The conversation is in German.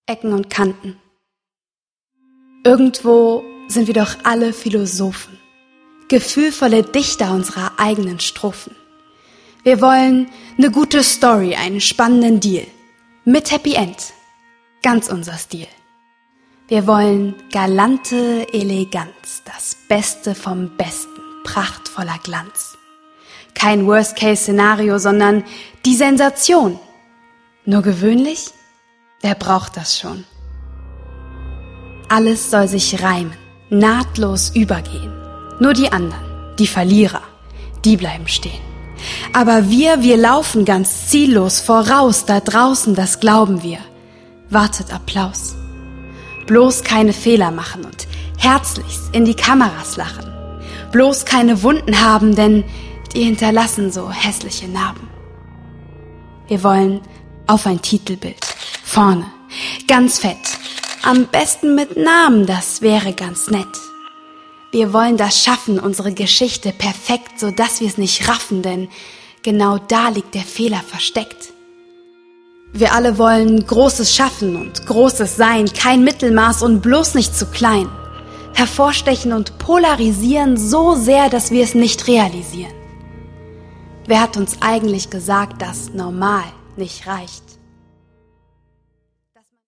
Ecken und Kanten. Irgendwo sind wir doch alle Philosophen, gefühlvolle Dichter unserer eigenen Strophen. Wir wollen eine gute Story, einen spannenden Deal, mit Happy End, ganz unser Stil. Wir wollen galante Eleganz, das Beste vom Besten, prachtvoller Glanz. Kein Worst-Case-Szenario, sondern die Sensation. Nur gewöhnlich? Wer braucht das schon? Alles soll sich reimen, nahtlos übergehen. Nur die anderen, die Verlierer, die bleiben stehen. Aber wir laufen ganz ziellos voraus, da draußen, das glauben wir. Wartet Applaus. Bloß keine Fehler machen und herzlichst in die Kameras lachen. Bloß keine Wunden haben, denn die hinterlassen so hässliche Narben. Wir wollen auf ein Titelbild, vorne, ganz fett. Am besten mit Namen, das wäre ganz nett. Wir wollen das schaffen, unsere Geschichte perfekt, so dass wir es nicht raffen, denn genau da liegt der Fehler versteckt. Wir alle wollen Großes schaffen und Großes sein, kein Mittelmaß und bloß nicht zu klein. Hervorstechen und polarisieren so sehr, dass wir es nicht realisieren. Wer hat uns eigentlich gesagt, dass normal nicht reicht?